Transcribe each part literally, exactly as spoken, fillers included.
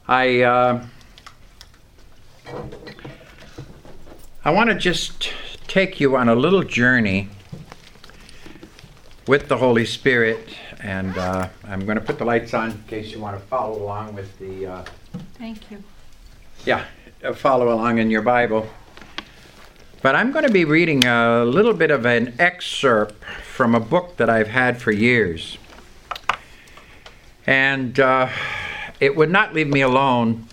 I uh, I want to just take you on a little journey with the Holy Spirit, and uh, I'm going to put the lights on in case you want to follow along with the. Uh, Thank you. Yeah, uh, follow along in your Bible. But I'm going to be reading a little bit of an excerpt from a book that I've had for years, and uh, it would not leave me alone.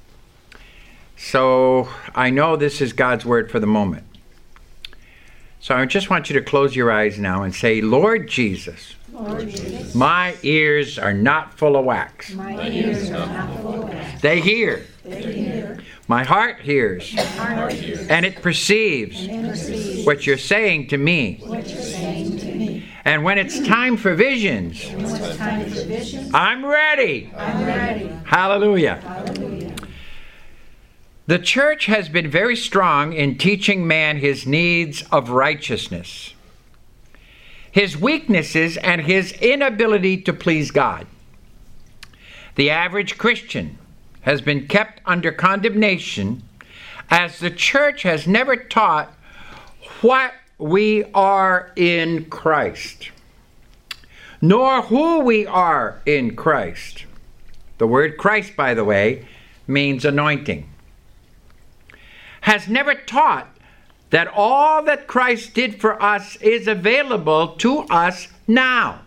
So I know this is God's word for the moment. So I just want you to close your eyes now and say, Lord Jesus, Lord Jesus, my ears are not full of wax. my ears are not full of wax. They hear. They hear. My heart hears. My heart hears. And it perceives And perceives what you're saying to me. what you're saying to me. And when it's time for visions, When it's time for visions, I'm ready. I'm ready. Hallelujah. Hallelujah. The church has been very strong in teaching man his needs of righteousness, his weaknesses, and his inability to please God. The average Christian has been kept under condemnation as the church has never taught what we are in Christ, nor who we are in Christ. The word Christ, by the way, means anointing. Has never taught that all that Christ did for us is available to us now.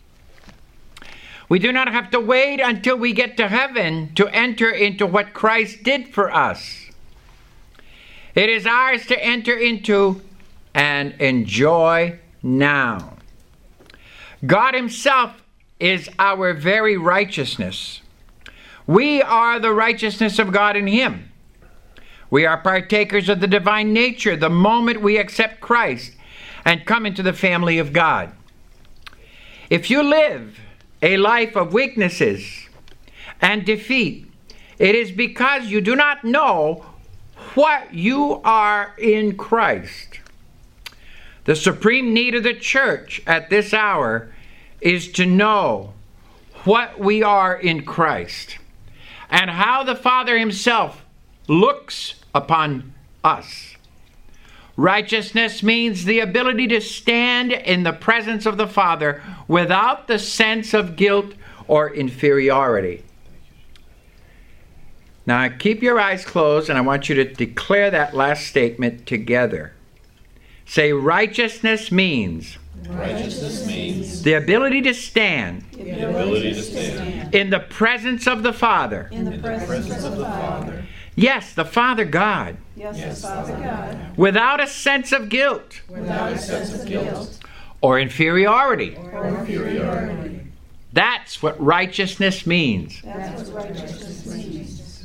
We do not have to wait until we get to heaven to enter into what Christ did for us. It is ours to enter into and enjoy now. God Himself is our very righteousness. We are the righteousness of God in Him. We are partakers of the divine nature the moment we accept Christ and come into the family of God. If you live a life of weaknesses and defeat, it is because you do not know what you are in Christ. The supreme need of the church at this hour is to know what we are in Christ and how the Father Himself looks upon us. Righteousness means the ability to stand in the presence of the Father without the sense of guilt or inferiority. Now keep your eyes closed, and I want you to declare that last statement together. Say, righteousness means, Righteousness means the ability to stand the ability to stand in the presence of the Father. In the presence of the Father. Yes, the Father God, Yes, the Father God. without a sense of guilt Without a sense of guilt or inferiority. or inferiority. That's what righteousness means. That's what righteousness means.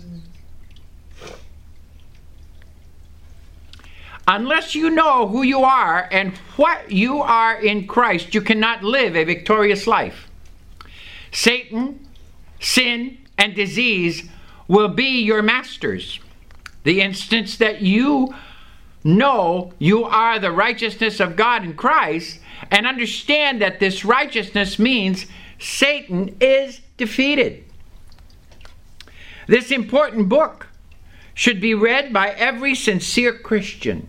Unless you know who you are and what you are in Christ, you cannot live a victorious life. Satan, sin, and disease will be your masters. The instant that you know you are the righteousness of God in Christ and understand that this righteousness means Satan is defeated. This important book should be read by every sincere Christian.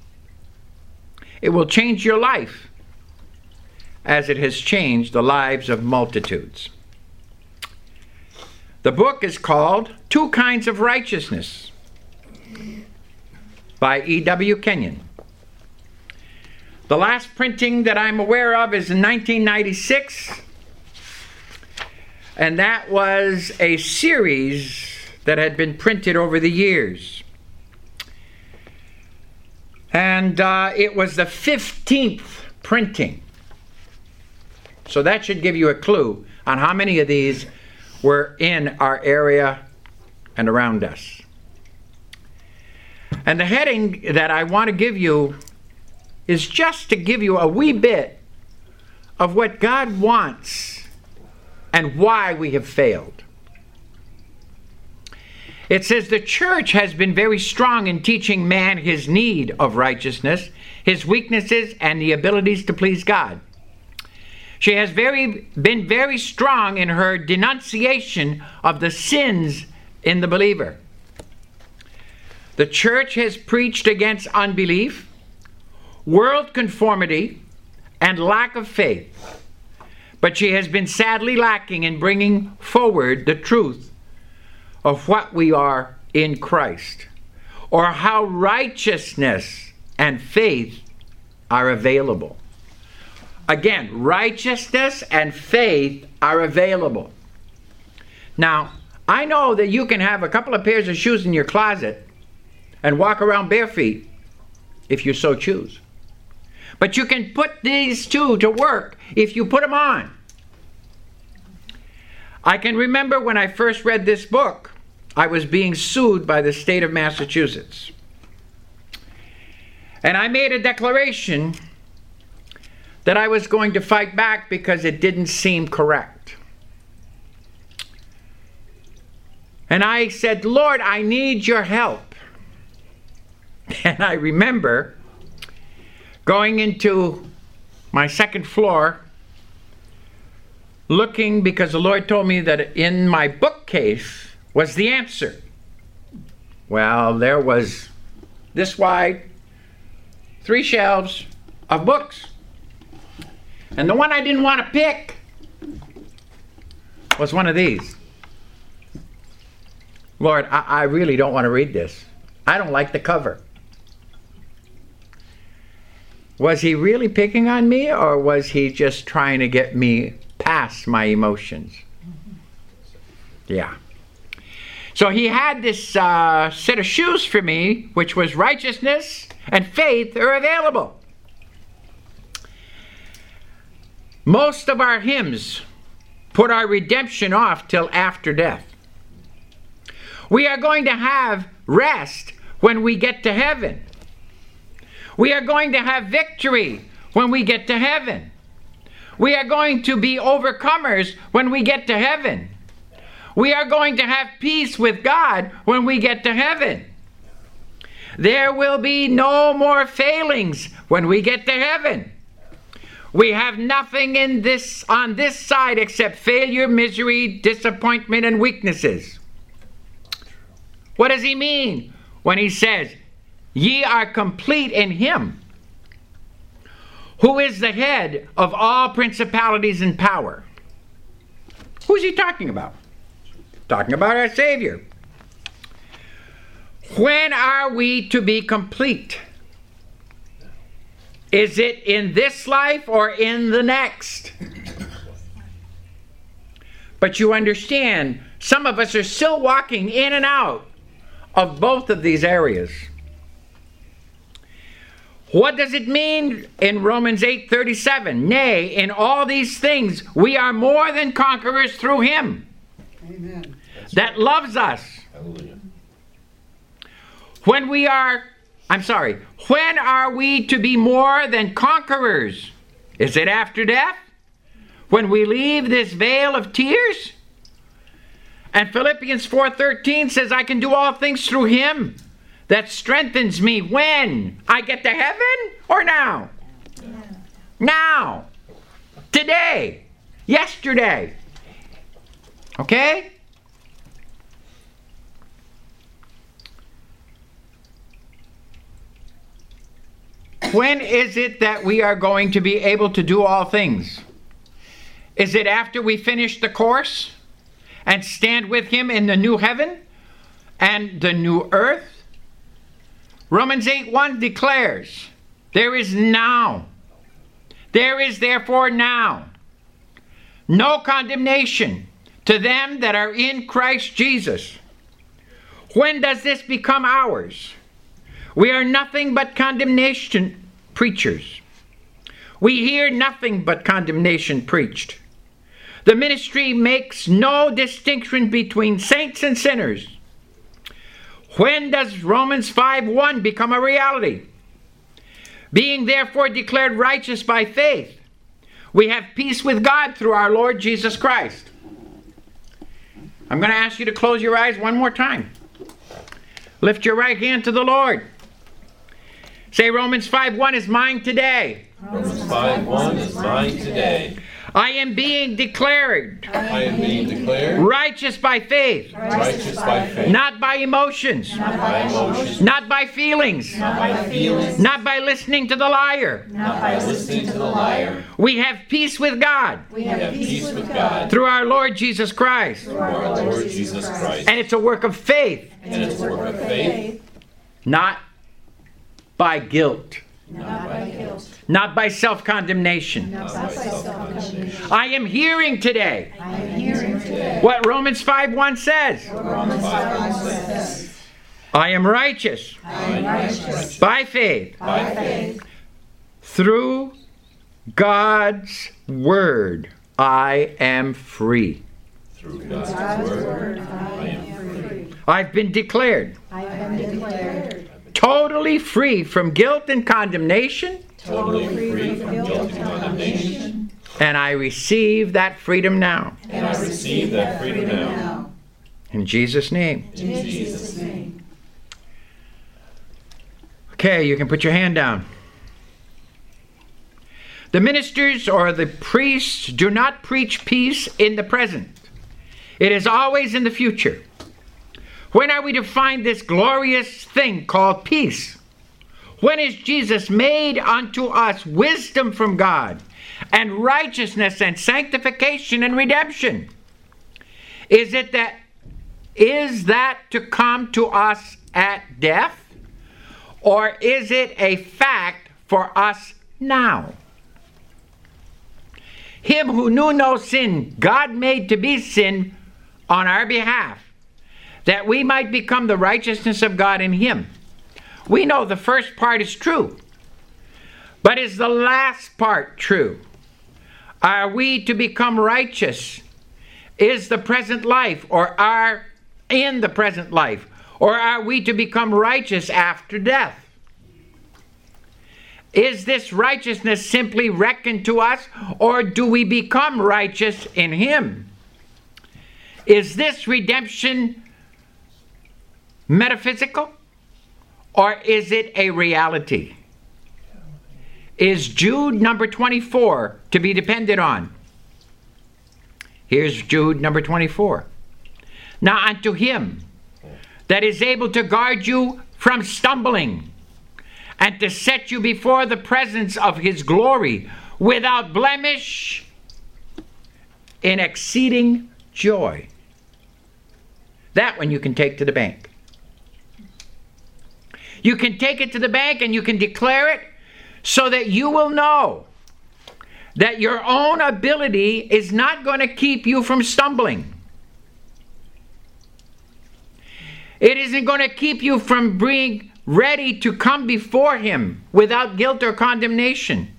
It will change your life as it has changed the lives of multitudes. The book is called Two Kinds of Righteousness by E W Kenyon. The last printing that I'm aware of is in nineteen ninety-six, and that was a series that had been printed over the years. And uh, it was the fifteenth printing. So that should give you a clue on how many of these were in our area and around us. And the heading that I want to give you is just to give you a wee bit of what God wants and why we have failed. It says the church has been very strong in teaching man his need of righteousness, his weaknesses, and the abilities to please God. She has very been very strong in her denunciation of the sins in the believer. The church has preached against unbelief, world conformity, and lack of faith. But she has been sadly lacking in bringing forward the truth of what we are in Christ, or how righteousness and faith are available. Again, righteousness and faith are available. Now, I know that you can have a couple of pairs of shoes in your closet and walk around bare feet if you so choose. But you can put these two to work if you put them on. I can remember when I first read this book, I was being sued by the state of Massachusetts. And I made a declaration that I was going to fight back because it didn't seem correct. And I said, Lord, I need your help. And I remember going into my second floor, looking, because the Lord told me that in my bookcase was the answer. Well, there was this wide, three shelves of books. And the one I didn't want to pick was one of these. Lord, I, I really don't want to read this. I don't like the cover. Was he really picking on me, or was he just trying to get me past my emotions? Yeah. So he had this uh, set of shoes for me, which was righteousness and faith are available. Most of our hymns put our redemption off till after death. We are going to have rest when we get to heaven. We are going to have victory when we get to heaven. We are going to be overcomers when we get to heaven. We are going to have peace with God when we get to heaven. There will be no more failings when we get to heaven. We have nothing in this on this side except failure, misery, disappointment, and weaknesses. What does he mean when he says, ye are complete in him, who is the head of all principalities and power? Who's he talking about? Talking about our Savior. When are we to be complete? Is it in this life or in the next? But you understand, some of us are still walking in and out of both of these areas. What does it mean in Romans eight thirty-seven? Nay, in all these things we are more than conquerors through him. Amen. That loves us. Hallelujah. When we are, I'm sorry, when are we to be more than conquerors? Is it after death? When we leave this vale of tears? And Philippians four thirteen says, I can do all things through him that strengthens me. When? I get to heaven or now? Yeah. Now. Today. Yesterday. Okay? When is it that we are going to be able to do all things? Is it after we finish the course and stand with him in the new heaven and the new earth? Romans eight one declares, there is now. There is therefore now no condemnation to them that are in Christ Jesus. When does this become ours? We are nothing but condemnation preachers. We hear nothing but condemnation preached. The ministry makes no distinction between saints and sinners. When does Romans five one become a reality? Being therefore declared righteous by faith, we have peace with God through our Lord Jesus Christ. I'm going to ask you to close your eyes one more time. Lift your right hand to the Lord. Say, Romans five one is mine today. Romans five one is mine today. I am being declared I am being declared righteous by faith, righteous by faith, not by emotions, not by emotions, not by feelings, not by feelings, not by listening to the liar. not by listening to the liar. We have peace with God We We have peace with God through our Lord Jesus Christ. through our Lord Jesus Christ. And it's a work of faith, And it's a work of faith, not by guilt, not by guilt, not by self-condemnation. not by self-condemnation. I am hearing today I am hearing today what Romans five one says. Romans five one says, I am righteous I am righteous by faith by faith through God's word. I am free. through God's God's word. word. I am free. I've been declared I have been declared totally free from guilt and condemnation, Totally free from guilt and condemnation. and I receive that freedom now. And I receive that freedom now. In Jesus' name. In Jesus' name. Okay, you can put your hand down. The ministers or the priests do not preach peace in the present. It is always in the future. When are we to find this glorious thing called peace? When is Jesus made unto us wisdom from God, and righteousness and sanctification and redemption? Is it that is that to come to us at death? Or is it a fact for us now? Him who knew no sin, God made to be sin on our behalf, that we might become the righteousness of God in him. We know the first part is true, but is the last part true? Are we to become righteous? Is the present life, or are in the present life, or are we to become righteous after death? Is this righteousness simply reckoned to us, or do we become righteous in him? Is this redemption metaphysical, or is it a reality? Is Jude number twenty-four to be depended on? Here's Jude number twenty-four. Now unto him that is able to guard you from stumbling, and to set you before the presence of his glory without blemish in exceeding joy. That one you can take to the bank. You can take it to the bank and you can declare it so that you will know that your own ability is not going to keep you from stumbling. It isn't going to keep you from being ready to come before him without guilt or condemnation.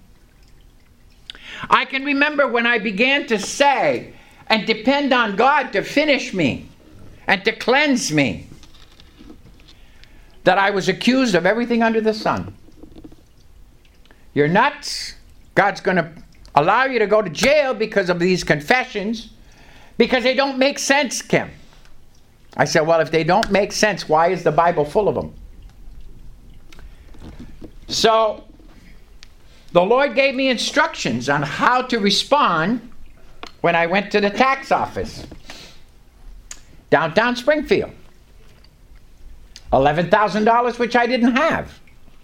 I can remember when I began to say and depend on God to finish me and to cleanse me, that I was accused of everything under the sun. You're nuts. God's going to allow you to go to jail because of these confessions, because they don't make sense, Kim. I said, well, if they don't make sense, why is the Bible full of them? So, the Lord gave me instructions on how to respond when I went to the tax office. Downtown Springfield. eleven thousand dollars, which I didn't have.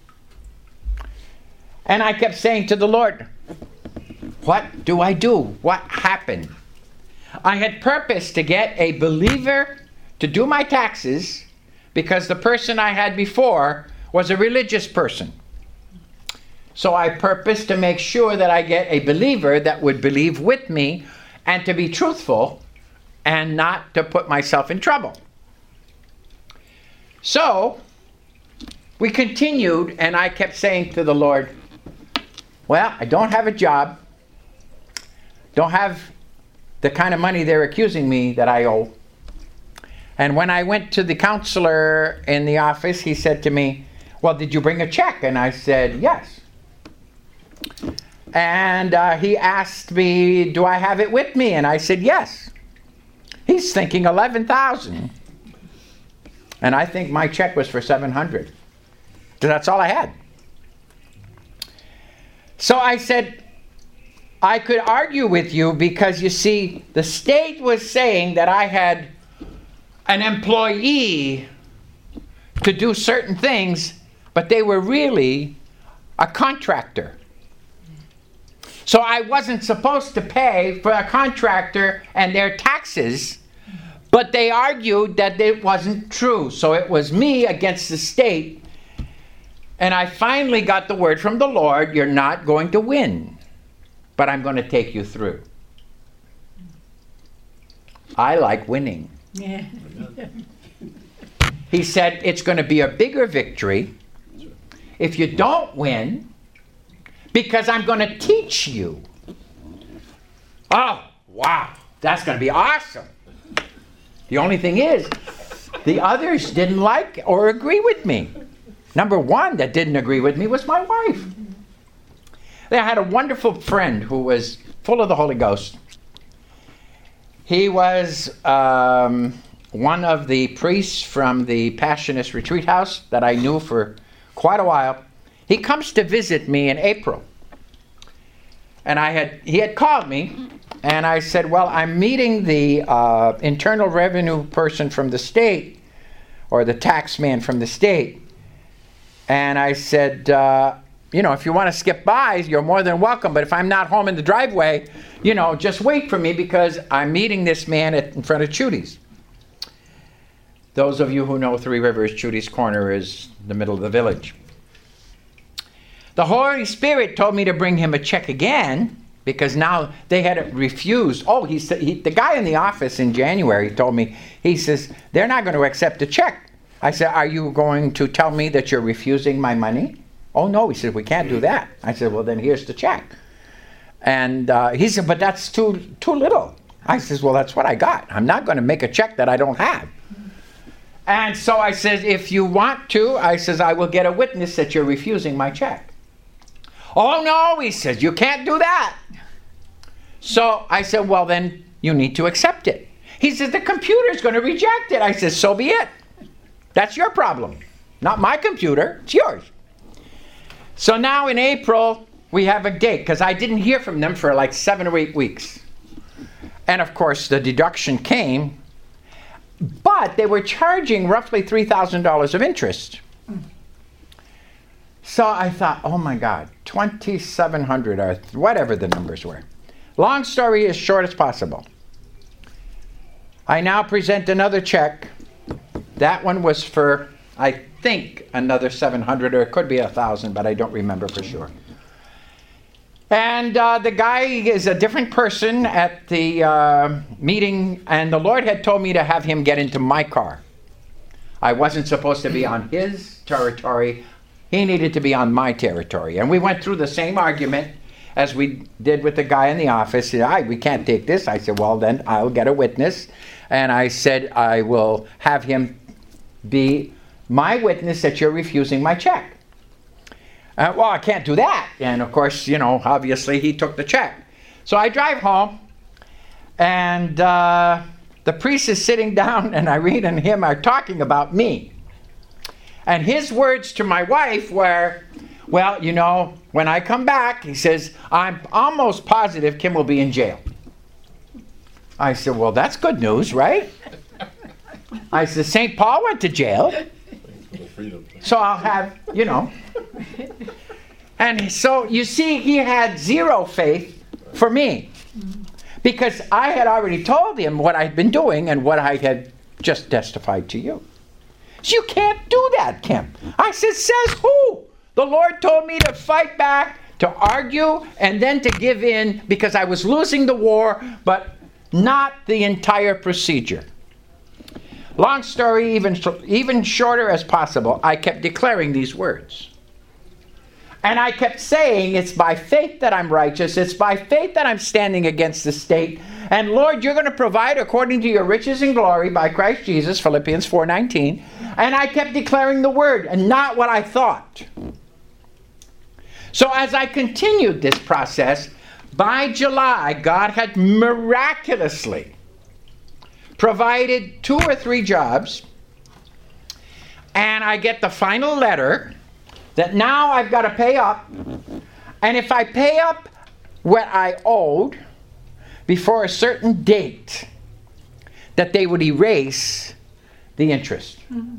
And I kept saying to the Lord, what do I do? What happened? I had purposed to get a believer to do my taxes because the person I had before was a religious person. So I purposed to make sure that I get a believer that would believe with me and to be truthful and not to put myself in trouble. So we continued, and I kept saying to the Lord, well, I don't have a job, don't have the kind of money they're accusing me that I owe. And when I went to the counselor in the office, he said to me, well, did you bring a check? And I said, yes. And uh, he asked me, do I have it with me? And I said, yes. He's thinking eleven thousand dollars. And I think my check was for seven hundred dollars. That's all I had. So I said, I could argue with you because, you see, the state was saying that I had an employee to do certain things, but they were really a contractor. So I wasn't supposed to pay for a contractor and their taxes, but they argued that it wasn't true. So it was me against the state. And I finally got the word from the Lord, you're not going to win, but I'm going to take you through. I like winning. Yeah. He said, it's going to be a bigger victory if you don't win, because I'm going to teach you. Oh, wow, that's going to be awesome. The only thing is, the others didn't like or agree with me. Number one that didn't agree with me was my wife. I had a wonderful friend who was full of the Holy Ghost. He was um, one of the priests from the Passionist Retreat House that I knew for quite a while. He comes to visit me in April. And I had he had called me, and I said, well, I'm meeting the uh, Internal Revenue person from the state, or the tax man from the state. And I said, uh, you know, if you want to skip by, you're more than welcome. But if I'm not home in the driveway, you know, just wait for me because I'm meeting this man at, in front of Chudy's. Those of you who know Three Rivers, Chudy's Corner is the middle of the village. The Holy Spirit told me to bring him a check again because now they had refused. Oh, he said, he, the guy in the office in January told me, he says, they're not going to accept a check. I said, are you going to tell me that you're refusing my money? Oh, no. He said, we can't do that. I said, well, then here's the check. And uh, he said, but that's too too little. I says, well, that's what I got. I'm not going to make a check that I don't have. And so I said, if you want to, I says, I will get a witness that you're refusing my check. Oh, no, he says, you can't do that. So I said, well, then you need to accept it. He says, the computer's going to reject it. I said, so be it. That's your problem. Not my computer. It's yours. So now in April, we have a date, because I didn't hear from them for like seven or eight weeks. And of course, the deduction came, but they were charging roughly three thousand dollars of interest. So I thought, oh my God, twenty-seven hundred dollars or whatever the numbers were. Long story as short as possible. I now present another check. That one was for, I think, another seven hundred dollars, or it could be one thousand dollars, but I don't remember for sure. And uh, the guy is a different person at the uh, meeting, and the Lord had told me to have him get into my car. I wasn't supposed to be on his territory. He needed to be on my territory. And we went through the same argument as we did with the guy in the office. He said, I, we can't take this. I said, well, then I'll get a witness. And I said, I will have him be my witness that you're refusing my check. Uh, well, I can't do that. And of course, you know, obviously he took the check. So I drive home, and uh, the priest is sitting down, and Irene and him are talking about me. And his words to my wife were, well, you know, when I come back, he says, I'm almost positive Kim will be in jail. I said, well, that's good news, right? I said, Saint Paul went to jail. So I'll have, you know. And so, you see, he had zero faith for me. Because I had already told him what I'd been doing and what I had just testified to you. So you can't do that, Kim. I said, says who? The Lord told me to fight back, to argue, and then to give in because I was losing the war, but not the entire procedure. Long story, even, even shorter as possible, I kept declaring these words. And I kept saying, it's by faith that I'm righteous. It's by faith that I'm standing against the state. And Lord, you're going to provide according to your riches and glory by Christ Jesus, Philippians four nineteen. And I kept declaring the word and not what I thought. So as I continued this process, by July, God had miraculously provided two or three jobs. And I get the final letter that now I've got to pay up. And if I pay up what I owed before a certain date, that they would erase the interest. Mm-hmm.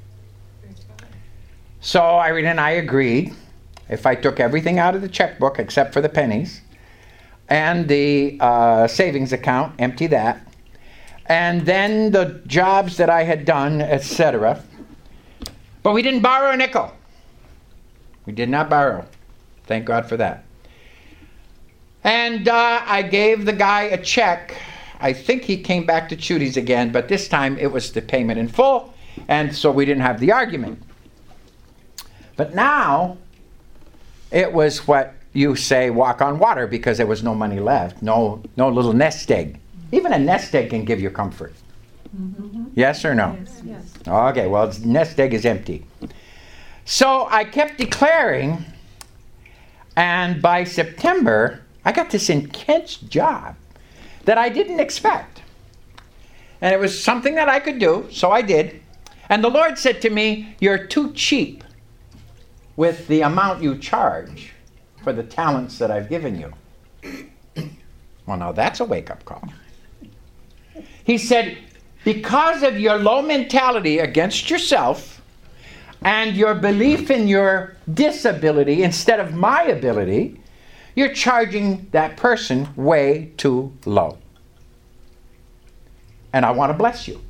So Irene and I agreed, if I took everything out of the checkbook except for the pennies, and the uh, savings account, empty that, and then the jobs that I had done, et cetera. But we didn't borrow a nickel. We did not borrow. Thank God for that. And uh, I gave the guy a check. I think he came back to Chudy's again, but this time it was the payment in full, and so we didn't have the argument. But now, it was what you say, walk on water, because there was no money left, no, no little nest egg. Even a nest egg can give you comfort. Mm-hmm. Yes or no? Yes. Yes. Okay, well, the nest egg is empty. So I kept declaring, and by September, I got this intense job that I didn't expect. And it was something that I could do, so I did. And the Lord said to me, you're too cheap with the amount you charge for the talents that I've given you. Well, now that's a wake-up call. He said, because of your low mentality against yourself and your belief in your disability instead of my ability, you're charging that person way too low. And I want to bless you.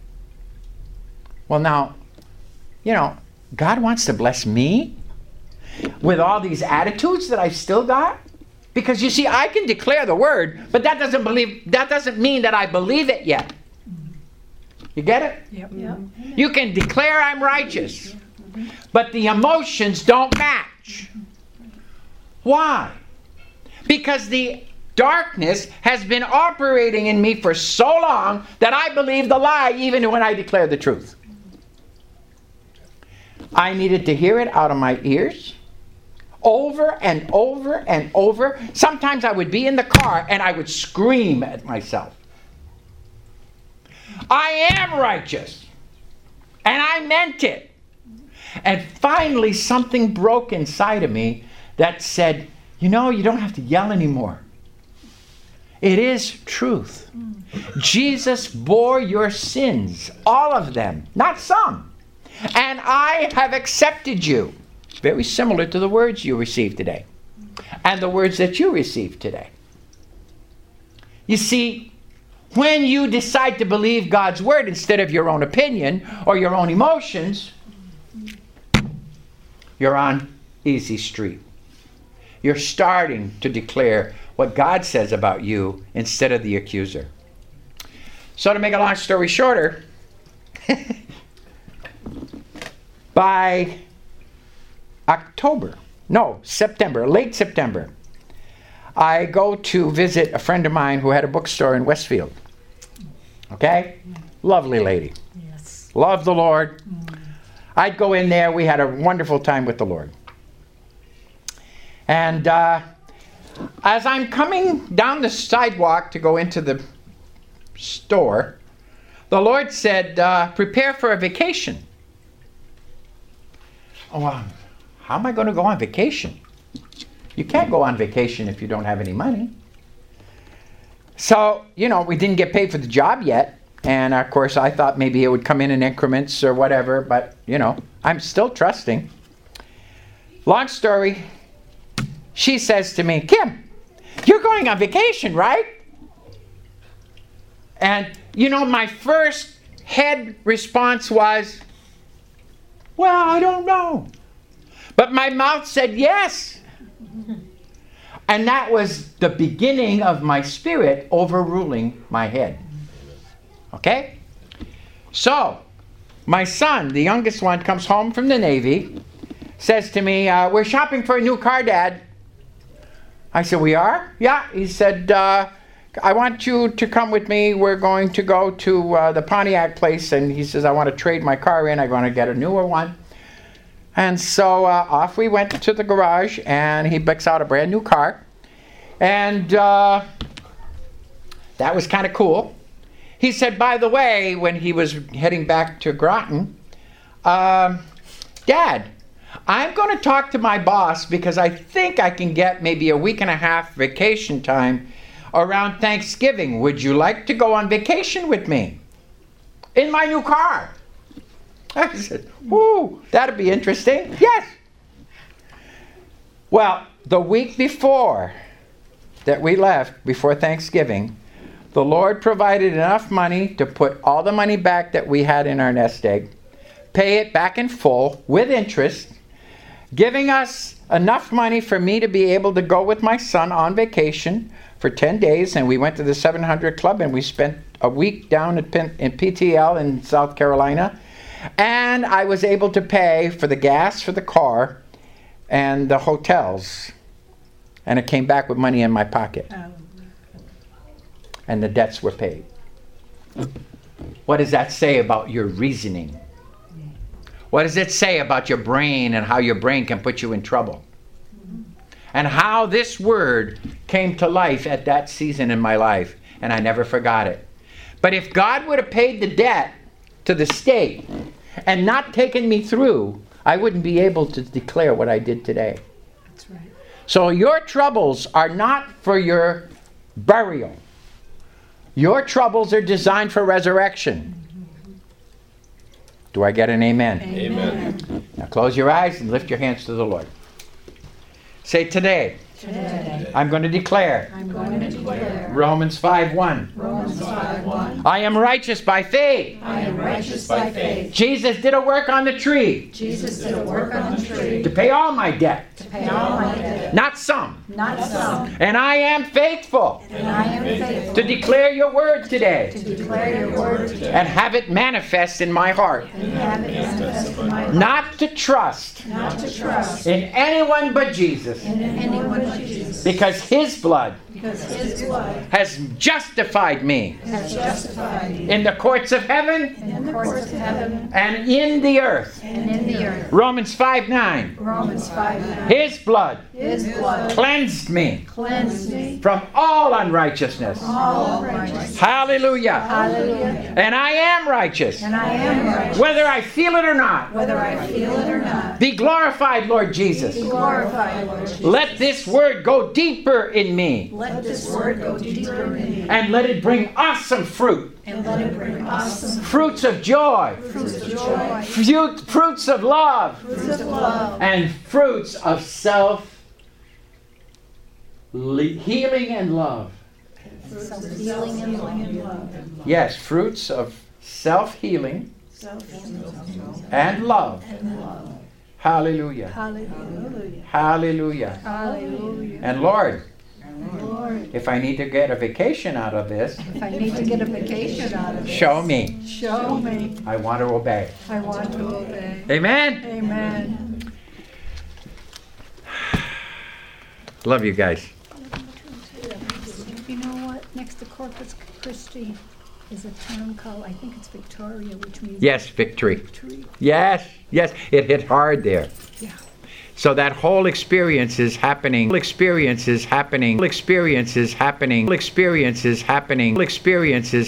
Well, now, you know, God wants to bless me with all these attitudes that I've still got? Because you see, I can declare the word, but that doesn't believe that doesn't mean that I believe it yet. You get it? Yep. Yep. You can declare I'm righteous, but the emotions don't match. Why? Because the darkness has been operating in me for so long that I believe the lie even when I declare the truth. I needed to hear it out of my ears over and over and over. Sometimes I would be in the car and I would scream at myself. I am righteous. And I meant it. And finally something broke inside of me that said, you know, you don't have to yell anymore. It is truth. Jesus bore your sins, all of them, not some. And I have accepted you. It's very similar to the words you received today and the words that you received today. You see, when you decide to believe God's word instead of your own opinion or your own emotions, you're on easy street. You're starting to declare what God says about you instead of the accuser. So to make a long story shorter, by October, no, September, late September, I go to visit a friend of mine who had a bookstore in Westfield. Okay? Lovely lady. Yes. Loved the Lord. Mm. I'd go in there. We had a wonderful time with the Lord. And uh, as I'm coming down the sidewalk to go into the store, the Lord said, uh, prepare for a vacation. Oh, well, how am I going to go on vacation? You can't go on vacation if you don't have any money. So, you know, we didn't get paid for the job yet. And, of course, I thought maybe it would come in in increments or whatever. But, you know, I'm still trusting. Long story, she says to me, Kim, you're going on vacation, right? And, you know, my first head response was, well, I don't know. But my mouth said yes. And that was the beginning of my spirit overruling my head. Okay? So, my son, the youngest one, comes home from the Navy, says to me, uh, we're shopping for a new car, Dad. I said, we are? Yeah. He said, uh, I want you to come with me. We're going to go to uh, the Pontiac place. And he says, I want to trade my car in. I want to get a newer one. And so uh, off we went to the garage, and he picks out a brand new car. And uh, that was kind of cool. He said, by the way, when he was heading back to Groton, um, Dad, I'm going to talk to my boss because I think I can get maybe a week and a half vacation time around Thanksgiving. Would you like to go on vacation with me? In my new car. I said, whoo, that'd be interesting. Yes. Well, the week before that we left, before Thanksgiving, the Lord provided enough money to put all the money back that we had in our nest egg, pay it back in full with interest, giving us enough money for me to be able to go with my son on vacation for ten days. And we went to the seven hundred Club and we spent a week down at P- in P T L in South Carolina. And I was able to pay for the gas for the car and the hotels. And it came back with money in my pocket. And the debts were paid. What does that say about your reasoning? What does it say about your brain and how your brain can put you in trouble? And how this word came to life at that season in my life. And I never forgot it. But if God would have paid the debt to the state and not taken me through, I wouldn't be able to declare what I did today. That's right. So your troubles are not for your burial. Your troubles are designed for resurrection. Do I get an amen? Amen. Now close your eyes and lift your hands to the Lord. Say, today, Today, I'm going to declare I'm going to declare Romans five one. Romans five one. I am righteous by faith. I am righteous by faith. Jesus did a work on the tree Jesus did a work on the tree to pay all my debt, to pay all my debt, not some. not some. And I am faithful And I am faithful to declare your word to today declare your word today and have it manifest in my heart. and have it manifest in my heart. Not to trust Not to trust in anyone but Jesus, in anyone but Jesus, because his blood because his blood has justified me has justified you in the courts of heaven in the courts of heaven and in the earth. and in the earth. Romans five nine. Romans five nine. His blood His blood cleansed me cleansed me from all unrighteousness. from all unrighteousness. Hallelujah. Hallelujah. And I am righteous, And I am righteous, whether I feel it or not. whether I feel it or not. Be glorified, Lord Jesus. Be glorified, Lord Jesus. Let this word go deeper in me, Let this word go deeper in me, and let it bring awesome fruit. and let it bring awesome Fruits of joy, fruits of joy, fruit, fruits of love, fruits of love, and fruits of self healing and love. self-healing and love. Yes, fruits of self-healing and love. Hallelujah. Hallelujah. Hallelujah. Hallelujah. And Lord, Lord, if I need to get a vacation out of this, if I need to get a vacation out of this, show me. show me. I want to obey. I want to obey. Amen. Amen. Love you guys. You know what? Next to Corpus Christi is a town called, I think it's Victoria, which means Yes, victory. victory. Yes, yes. It hit hard there. Yeah. So that whole experience is happening. Experience is happening. Experience is happening. Experience is happening. Experience is